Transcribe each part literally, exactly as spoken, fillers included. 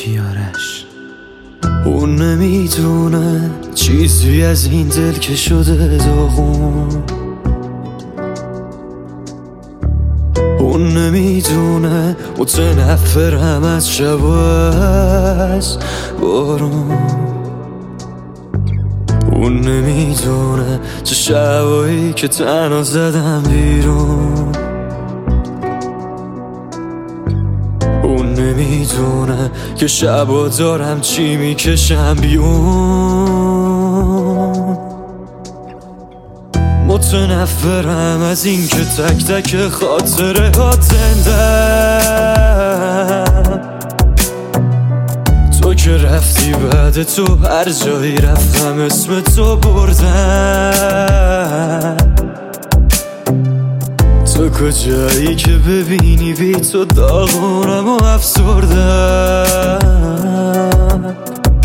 کیارش. اون نمیدونه چیزی از این دل که شده داغون، اون نمیدونه متنفرم از شب و از بارون، اون نمیدونه چه شبایی که تنها زدم بیرون، اون نمیدونه که شبا دارم چی میکشم بیون. متنفرم از این که تک تک خاطره ها زندم، تو که رفتی بعد تو هر جایی رفتم اسم تو بردم، تو کجایی که ببینی بی تو داغونم و افسردم.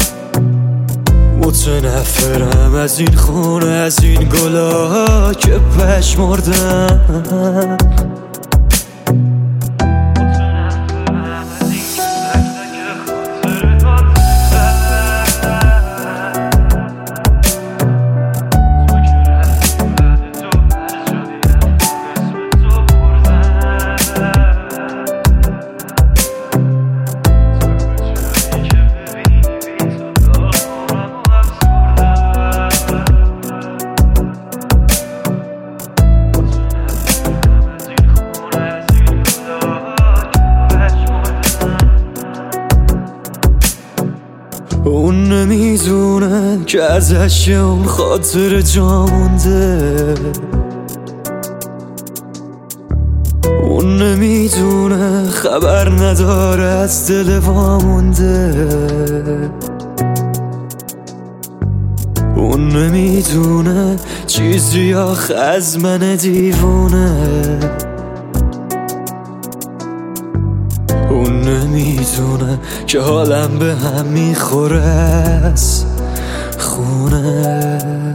متنفرم از این خونه از این گلا که پشمردم. اون نمیدونه که ازش اون خاطر جا مونده، اون نمیدونه خبر نداره از دل وامونده، اون نمیدونه چیزی آخه از من دیوونه، اون نمیدونه که حالم به هم میخوره از خونه.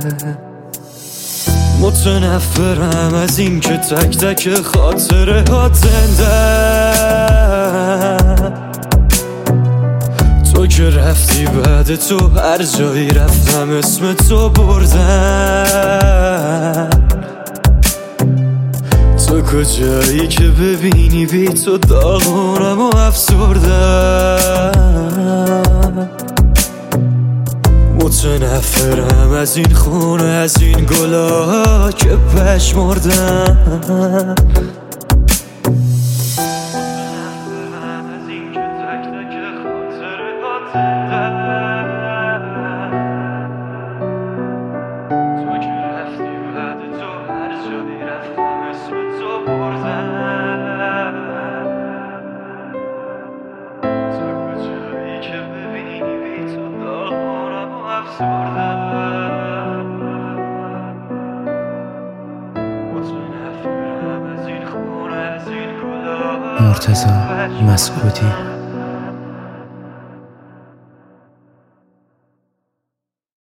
متنفرم از این که تک تک خاطره ها زندم، تو که رفتی بعد تو هر جایی رفتم اسم تو بردم، تو کجایی که ببینی بی تو داغونم و افسردم. متنفرم از این خونه از این گلا که پشمردم. مرتضی مسکوتی.